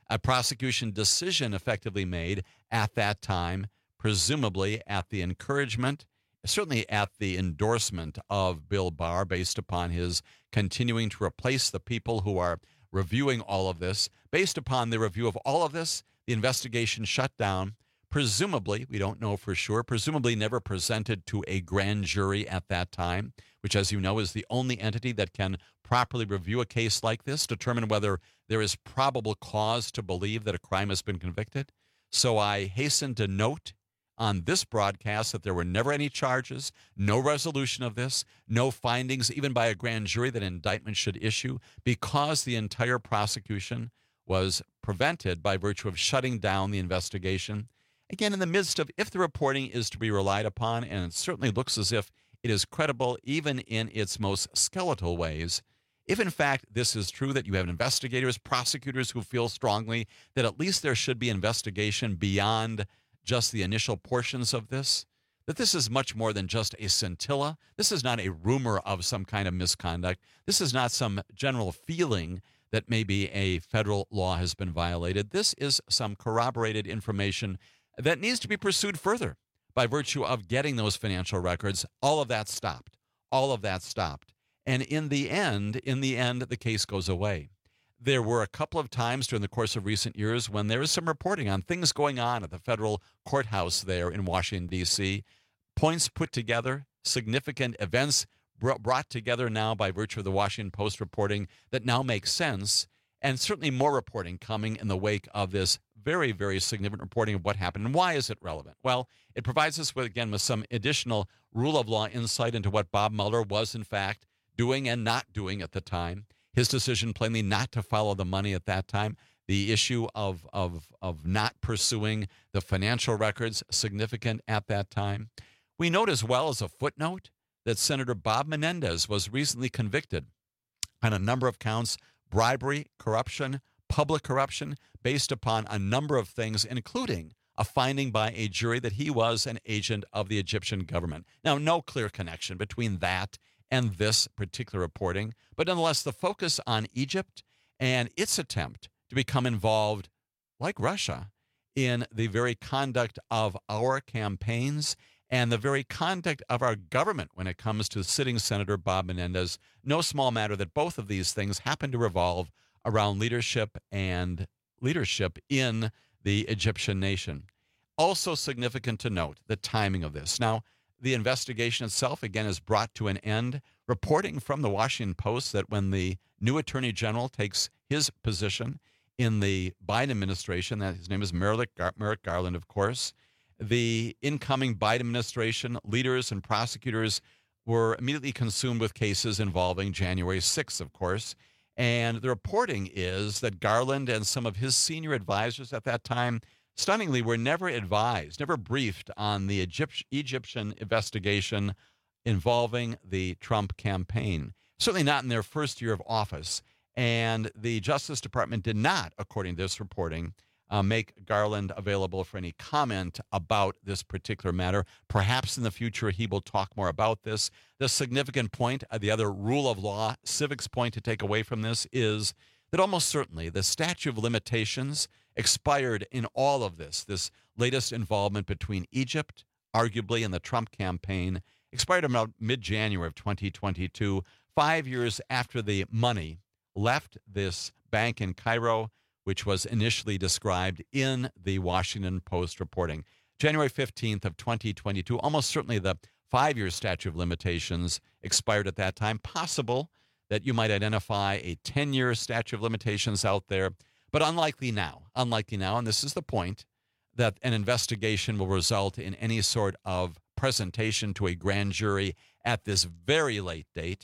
a prosecution decision effectively made at that time, presumably at the encouragement, certainly at the endorsement of Bill Barr, based upon his continuing to replace the people who are reviewing all of this. Based upon the review of all of this, the investigation shut down. Presumably, we don't know for sure, presumably never presented to a grand jury at that time, which, as you know, is the only entity that can properly review a case like this, determine whether there is probable cause to believe that a crime has been convicted. So I hasten to note on this broadcast that there were never any charges, no resolution of this, no findings even by a grand jury that an indictment should issue, because the entire prosecution was prevented by virtue of shutting down the investigation. Again, in the midst of, if the reporting is to be relied upon, and it certainly looks as if it is credible even in its most skeletal ways, if in fact this is true, that you have investigators, prosecutors who feel strongly that at least there should be investigation beyond just the initial portions of this, that this is much more than just a scintilla. This is not a rumor of some kind of misconduct. This is not some general feeling that maybe a federal law has been violated. This is some corroborated information that needs to be pursued further by virtue of getting those financial records. All of that stopped. All of that stopped. And in the end, in the end, the case goes away. There were a couple of times during the course of recent years when there was some reporting on things going on at the federal courthouse there in Washington, D C, points put together, significant events brought together now by virtue of the Washington Post reporting that now makes sense, and certainly more reporting coming in the wake of this very, very significant reporting of what happened. And why is it relevant? Well, it provides us with, again, with some additional rule of law insight into what Bob Mueller was, in fact, doing and not doing at the time. His decision plainly not to follow the money at that time. The issue of, of, of not pursuing the financial records, significant at that time. We note as well as a footnote that Senator Bob Menendez was recently convicted on a number of counts: bribery, corruption, public corruption, based upon a number of things, including a finding by a jury that he was an agent of the Egyptian government. Now, no clear connection between that and this particular reporting, but nonetheless, the focus on Egypt and its attempt to become involved, like Russia, in the very conduct of our campaigns and the very conduct of our government when it comes to sitting Senator Bob Menendez. No small matter that both of these things happen to revolve around leadership and leadership in the Egyptian nation. Also significant to note the timing of this. Now, the investigation itself, again, is brought to an end. Reporting from the Washington Post that when the new Attorney General takes his position in the Biden administration, that his name is Merrick, Gar- Merrick Garland, of course, the incoming Biden administration leaders and prosecutors were immediately consumed with cases involving January sixth, of course. And the reporting is that Garland and some of his senior advisors at that time, stunningly, were never advised, never briefed on the Egypt- Egyptian investigation involving the Trump campaign. Certainly not in their first year of office. And the Justice Department did not, according to this reporting, uh, make Garland available for any comment about this particular matter. Perhaps in the future he will talk more about this. The significant point, uh, the other rule of law, civics point to take away from this is that almost certainly the statute of limitations expired in all of this. This latest involvement between Egypt, arguably, and the Trump campaign expired about mid-January of twenty twenty-two, five years after the money left this bank in Cairo, which was initially described in the Washington Post reporting. January fifteenth of twenty twenty-two, almost certainly the five-year statute of limitations expired at that time. Possible that you might identify a ten-year statute of limitations out there, but unlikely now. Unlikely now, and this is the point, that an investigation will result in any sort of presentation to a grand jury at this very late date,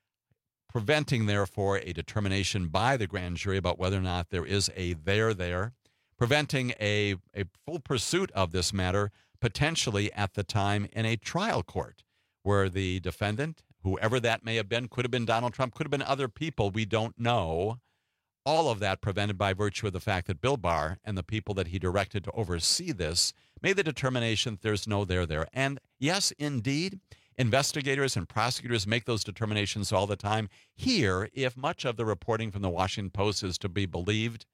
preventing, therefore, a determination by the grand jury about whether or not there is a there there, preventing a, a full pursuit of this matter, potentially at the time in a trial court, where the defendant, whoever that may have been, could have been Donald Trump, could have been other people, we don't know. All of that prevented by virtue of the fact that Bill Barr and the people that he directed to oversee this made the determination that there's no there there. And yes, indeed, investigators and prosecutors make those determinations all the time. Here, if much of the reporting from the Washington Post is to be believed,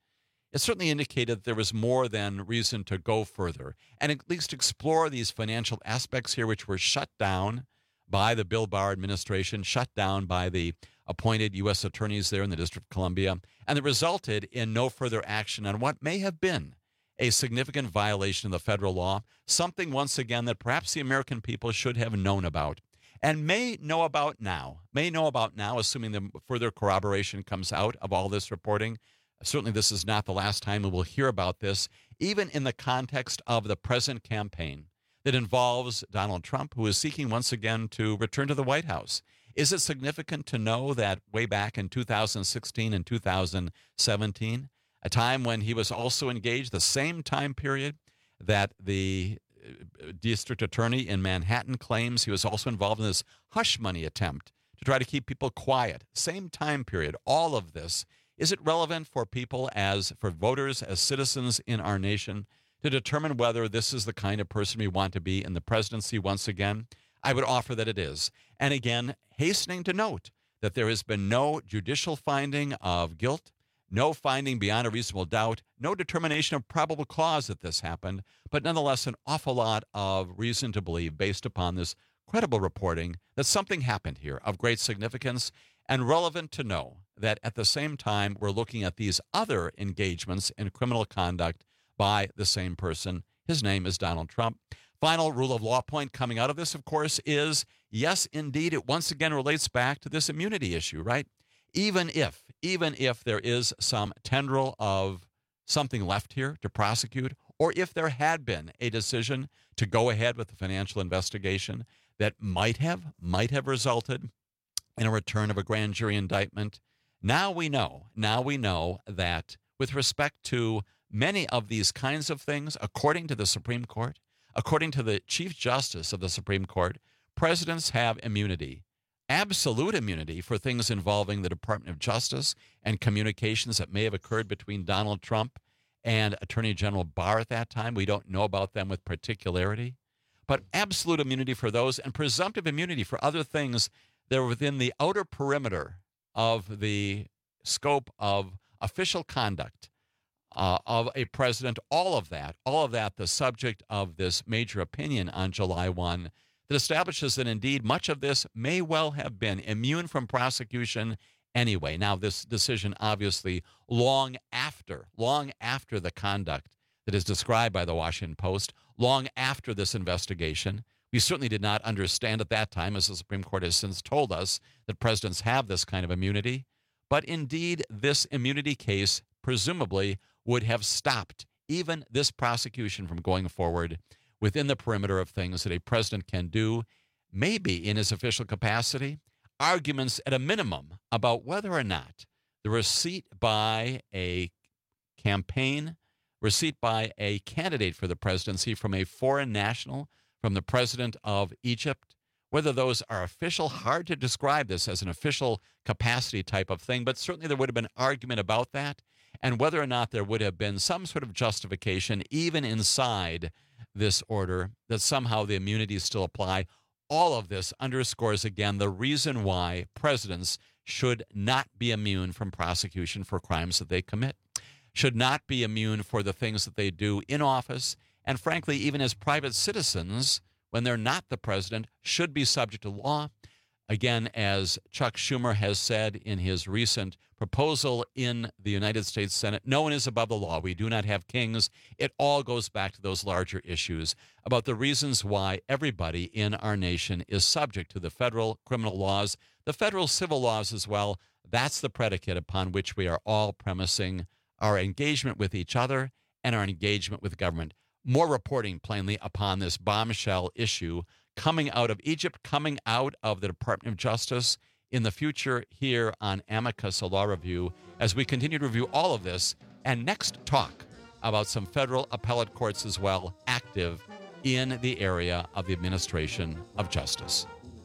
it certainly indicated there was more than reason to go further and at least explore these financial aspects here, which were shut down by the Bill Barr administration, shut down by the appointed U S attorneys there in the District of Columbia, and that resulted in no further action on what may have been a significant violation of the federal law, something, once again, that perhaps the American people should have known about and may know about now, may know about now, assuming the further corroboration comes out of all this reporting. Certainly this is not the last time we will hear about this, even in the context of the present campaign that involves Donald Trump, who is seeking once again to return to the White House. Is it significant to know that way back in two thousand sixteen and two thousand seventeen, a time when he was also engaged, the same time period that the district attorney in Manhattan claims he was also involved in this hush money attempt to try to keep people quiet, same time period, all of this. Is it relevant for people as, for voters, as citizens in our nation to determine whether this is the kind of person we want to be in the presidency once again? I would offer that it is. And again, hastening to note that there has been no judicial finding of guilt, no finding beyond a reasonable doubt, no determination of probable cause that this happened, but nonetheless an awful lot of reason to believe, based upon this credible reporting, that something happened here of great significance, and relevant to know that at the same time we're looking at these other engagements in criminal conduct by the same person. His name is Donald Trump. Final rule of law point coming out of this, of course, is, yes, indeed, it once again relates back to this immunity issue, right? Even if, even if there is some tendril of something left here to prosecute, or if there had been a decision to go ahead with the financial investigation that might have, might have resulted in a return of a grand jury indictment, now we know, now we know that with respect to many of these kinds of things, according to the Supreme Court, according to the Chief Justice of the Supreme Court, presidents have immunity, absolute immunity for things involving the Department of Justice and communications that may have occurred between Donald Trump and Attorney General Barr at that time. We don't know about them with particularity, but absolute immunity for those and presumptive immunity for other things that are within the outer perimeter of the scope of official conduct Uh, of a president, all of that, all of that, the subject of this major opinion on July first that establishes that indeed much of this may well have been immune from prosecution anyway. Now, this decision obviously long after, long after the conduct that is described by the Washington Post, long after this investigation. We certainly did not understand at that time, as the Supreme Court has since told us, that presidents have this kind of immunity. But indeed, this immunity case presumably would have stopped even this prosecution from going forward within the perimeter of things that a president can do, maybe in his official capacity, arguments at a minimum about whether or not the receipt by a campaign, receipt by a candidate for the presidency from a foreign national, from the president of Egypt, whether those are official. Hard to describe this as an official capacity type of thing, but certainly there would have been argument about that, and whether or not there would have been some sort of justification, even inside this order, that somehow the immunities still apply. All of this underscores, again, the reason why presidents should not be immune from prosecution for crimes that they commit, should not be immune for the things that they do in office, and frankly, even as private citizens, when they're not the president, should be subject to law. Again, as Chuck Schumer has said in his recent proposal in the United States Senate, no one is above the law. We do not have kings. It all goes back to those larger issues about the reasons why everybody in our nation is subject to the federal criminal laws, the federal civil laws as well. That's the predicate upon which we are all premising our engagement with each other and our engagement with government. More reporting, plainly, upon this bombshell issue coming out of Egypt, coming out of the Department of Justice in the future here on Amicus, a law review, as we continue to review all of this and next talk about some federal appellate courts as well active in the area of the administration of justice.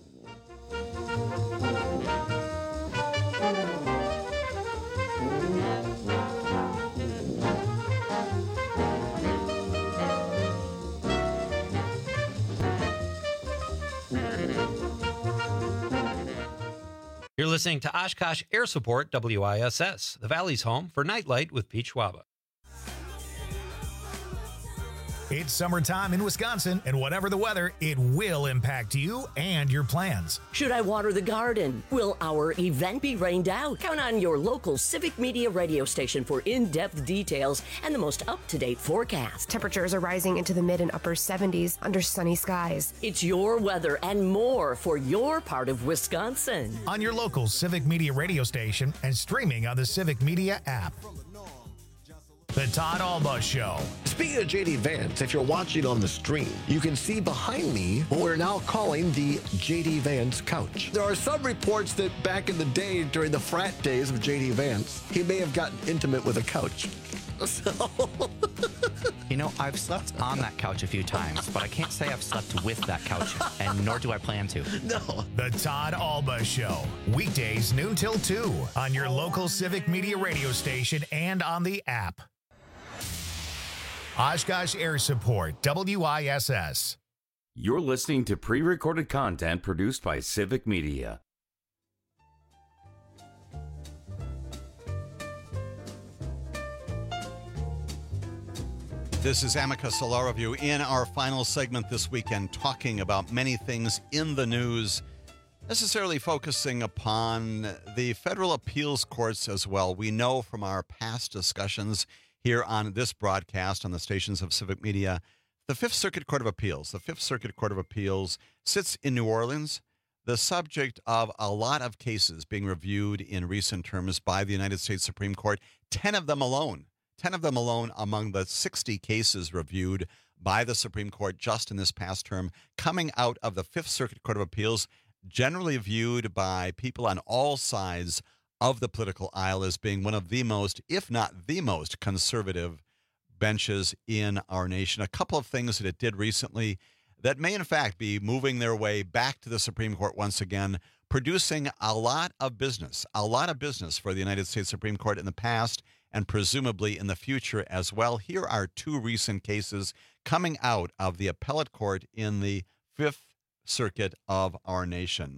You're listening to Oshkosh Air Support W I S S, the Valley's home for Nightlight with Pete Schwaba. It's summertime in Wisconsin, and whatever the weather, it will impact you and your plans. Should I water the garden? Will our event be rained out? Count on your local Civic Media radio station for in-depth details and the most up-to-date forecast. Temperatures are rising into the mid and upper seventies under sunny skies. It's your weather and more for your part of Wisconsin. On your local Civic Media radio station and streaming on the Civic Media app. The Todd Alba Show. Speaking of J D Vance, if you're watching on the stream, you can see behind me what we're now calling the J D Vance couch. There are some reports that back in the day, during the frat days of J D Vance, he may have gotten intimate with a couch. So... You know, I've slept on that couch a few times, but I can't say I've slept with that couch, and nor do I plan to. No. The Todd Alba Show. Weekdays noon till two on your local Civic Media radio station and on the app. Oshkosh Air Support, W I S S. You're listening to pre-recorded content produced by Civic Media. This is Amicus Law Review in our final segment this weekend, talking about many things in the news, necessarily focusing upon the federal appeals courts as well. We know from our past discussions here on this broadcast on the stations of Civic Media, the Fifth Circuit Court of Appeals. The Fifth Circuit Court of Appeals sits in New Orleans, the subject of a lot of cases being reviewed in recent terms by the United States Supreme Court, ten of them alone. ten of them alone among the sixty cases reviewed by the Supreme Court just in this past term, coming out of the Fifth Circuit Court of Appeals, generally viewed by people on all sides of the political aisle as being one of the most, if not the most, conservative benches in our nation. A couple of things that it did recently that may, in fact, be moving their way back to the Supreme Court once again, producing a lot of business, a lot of business for the United States Supreme Court in the past and presumably in the future as well. Here are two recent cases coming out of the appellate court in the Fifth Circuit of our nation.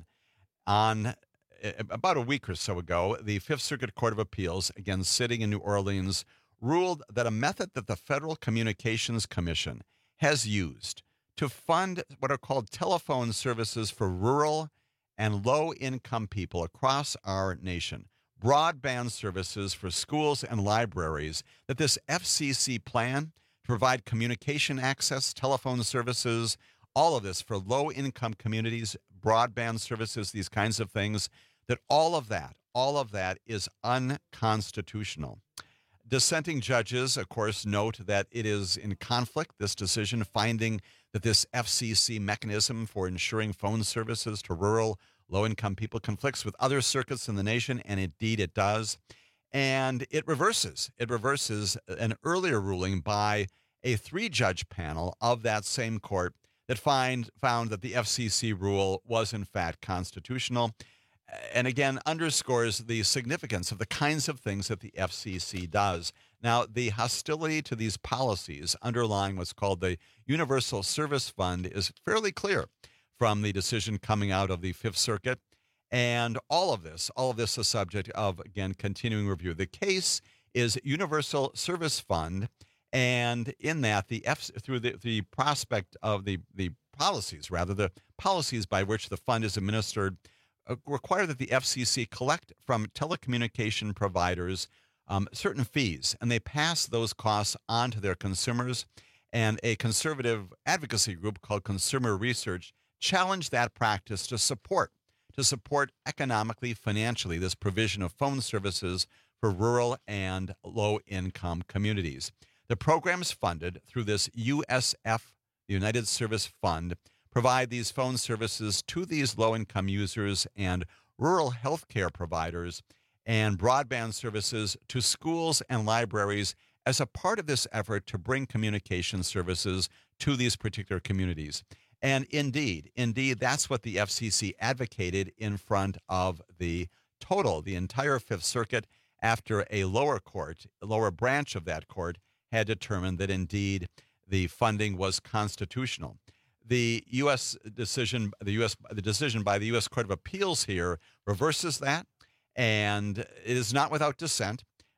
On about a week or so ago, the Fifth Circuit Court of Appeals, again sitting in New Orleans, ruled that a method that the Federal Communications Commission has used to fund what are called telephone services for rural and low-income people across our nation, broadband services for schools and libraries, that this F C C plan to provide communication access, telephone services, all of this for low-income communities, broadband services, these kinds of things, that all of that, all of that is unconstitutional. Dissenting judges, of course, note that it is in conflict, this decision, finding that this F C C mechanism for ensuring phone services to rural, low-income people conflicts with other circuits in the nation, and indeed it does. And it reverses. It reverses an earlier ruling by a three-judge panel of that same court that find, found that the F C C rule was, in fact, constitutional, and again underscores the significance of the kinds of things that the F C C does. Now, the hostility to these policies underlying what's called the Universal Service Fund is fairly clear from the decision coming out of the Fifth Circuit. And all of this, all of this is subject of, again, continuing review. The case is Universal Service Fund, and in that, the F, through the, the prospect of the, the policies, rather, the policies by which the fund is administered, uh, require that the F C C collect from telecommunication providers um, certain fees, and they pass those costs on to their consumers. And a conservative advocacy group called Consumer Research challenged that practice to support, to support economically, financially, this provision of phone services for rural and low-income communities. The programs funded through this U S F, the United Service Fund, provide these phone services to these low-income users and rural health care providers and broadband services to schools and libraries as a part of this effort to bring communication services to these particular communities. And indeed, indeed, that's what the F C C advocated in front of the total, the entire Fifth Circuit, after a lower court, a lower branch of that court, had determined that indeed the funding was constitutional. The U S decision, the U S the decision by the U S Court of Appeals here reverses that, and it is not without dissent.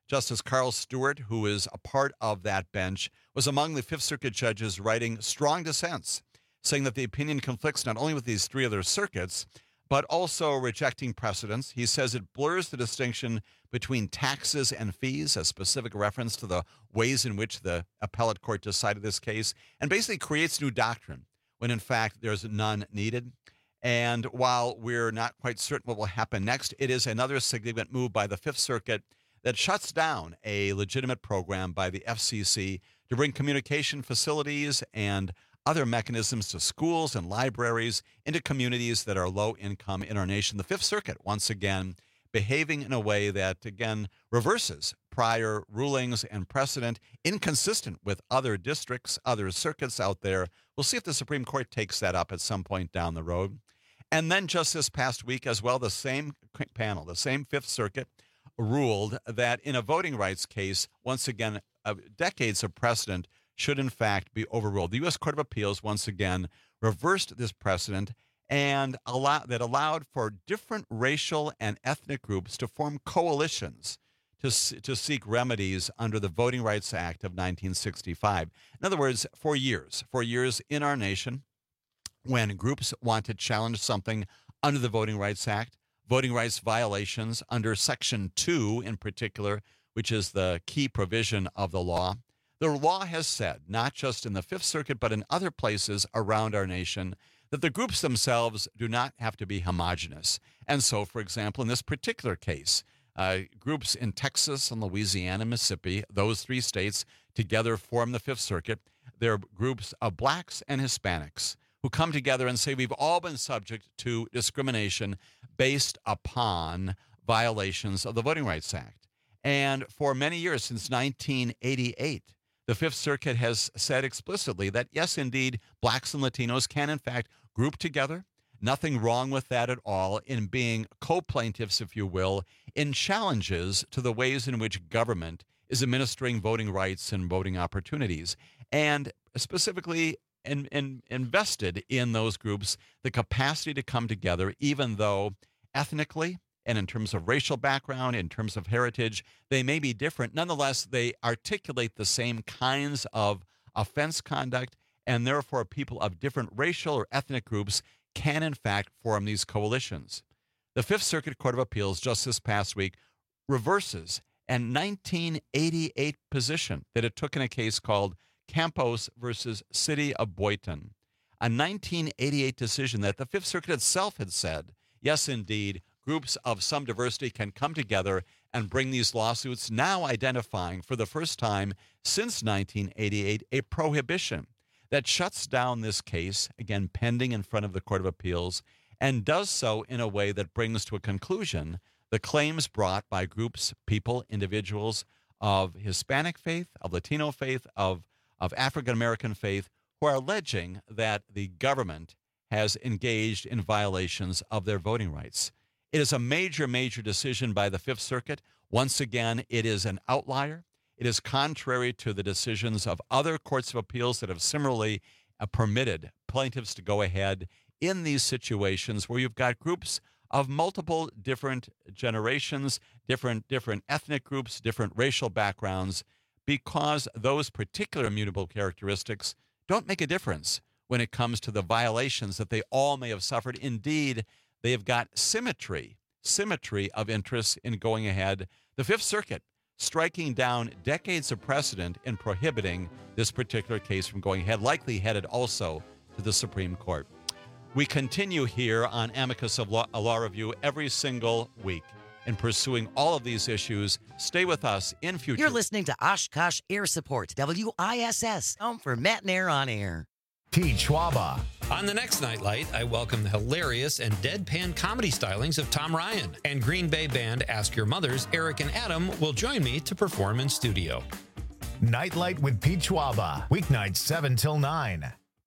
Justice Carl Stewart, who is a part of that bench, was among the Fifth Circuit judges writing strong dissents, saying that the opinion conflicts not only with these three other circuits, but also rejecting precedents. He says it blurs the distinction between taxes and fees, a specific reference to the ways in which the appellate court decided this case, and basically creates new doctrine when, in fact, there's none needed. And while we're not quite certain what will happen next, it is another significant move by the Fifth Circuit that shuts down a legitimate program by the F C C to bring communication facilities and other mechanisms to schools and libraries into communities that are low income in our nation. The Fifth Circuit, once again, behaving in a way that, again, reverses prior rulings and precedent, inconsistent with other districts, other circuits out there. We'll see if the Supreme Court takes that up at some point down the road. And then just this past week as well, the same panel, the same Fifth Circuit, ruled that in a voting rights case, once again, uh, decades of precedent should in fact be overruled. The U S Court of Appeals once again reversed this precedent and allow, that allowed for different racial and ethnic groups to form coalitions to, to seek remedies under the Voting Rights Act of nineteen sixty-five. In other words, for years, for years in our nation, when groups want to challenge something under the Voting Rights Act, voting rights violations under Section two in particular, which is the key provision of the law, the law has said, not just in the Fifth Circuit, but in other places around our nation, that the groups themselves do not have to be homogenous. And so, for example, in this particular case, uh, groups in Texas and Louisiana, Mississippi, those three states together form the Fifth Circuit. They're groups of blacks and Hispanics who come together and say we've all been subject to discrimination based upon violations of the Voting Rights Act. And for many years, since nineteen eighty-eight, the Fifth Circuit has said explicitly that, yes, indeed, blacks and Latinos can, in fact, group together. Nothing wrong with that at all in being co-plaintiffs, if you will, in challenges to the ways in which government is administering voting rights and voting opportunities. And specifically, And, and invested in those groups the capacity to come together, even though ethnically and in terms of racial background, in terms of heritage, they may be different. Nonetheless, they articulate the same kinds of offense conduct, and therefore people of different racial or ethnic groups can, in fact, form these coalitions. The Fifth Circuit Court of Appeals just this past week reverses a nineteen eighty-eight position that it took in a case called Campos versus City of Boynton, a nineteen eighty-eight decision that the Fifth Circuit itself had said, yes, indeed, groups of some diversity can come together and bring these lawsuits, now identifying for the first time since nineteen eighty-eight a prohibition that shuts down this case, again, pending in front of the Court of Appeals, and does so in a way that brings to a conclusion the claims brought by groups, people, individuals of Hispanic faith, of Latino faith, of of African-American faith, who are alleging that the government has engaged in violations of their voting rights. It is a major, major decision by the Fifth Circuit. Once again, it is an outlier. It is contrary to the decisions of other courts of appeals that have similarly uh, permitted plaintiffs to go ahead in these situations where you've got groups of multiple different generations, different, different ethnic groups, different racial backgrounds, because those particular immutable characteristics don't make a difference when it comes to the violations that they all may have suffered. Indeed, they have got symmetry, symmetry of interests in going ahead. The Fifth Circuit striking down decades of precedent in prohibiting this particular case from going ahead, likely headed also to the Supreme Court. We continue here on Amicus of Law, a Law Review every single week in pursuing all of these issues. Stay with us in future. You're listening to Oshkosh Air Support, W I S S, home for Matt and Air on Air. Pete Schwaba. On the next Nightlight, I welcome the hilarious and deadpan comedy stylings of Tom Ryan. And Green Bay band Ask Your Mothers, Eric and Adam, will join me to perform in studio. Nightlight with Pete Schwaba. Weeknights seven till nine.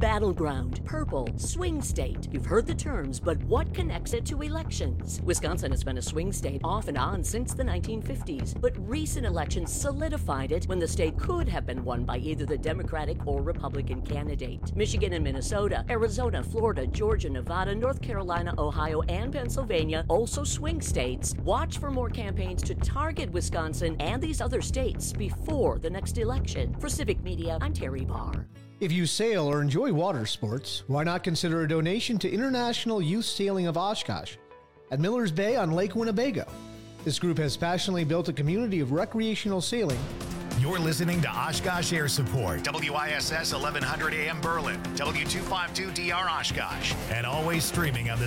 Battleground, purple, swing state. You've heard the terms, but what connects it to elections? Wisconsin has been a swing state off and on since the nineteen fifties, but recent elections solidified it when the state could have been won by either the Democratic or Republican candidate. Michigan and Minnesota, Arizona, Florida, Georgia, Nevada, North Carolina, Ohio, and Pennsylvania, also swing states. Watch for more campaigns to target Wisconsin and these other states before the next election. For Civic Media, I'm Terry Barr. If you sail or enjoy water sports, why not consider a donation to International Youth Sailing of Oshkosh at Miller's Bay on Lake Winnebago? This group has passionately built a community of recreational sailing. You're listening to Oshkosh Air Support, W I S S eleven hundred A M Berlin, W two fifty-two D R Oshkosh, and always streaming on the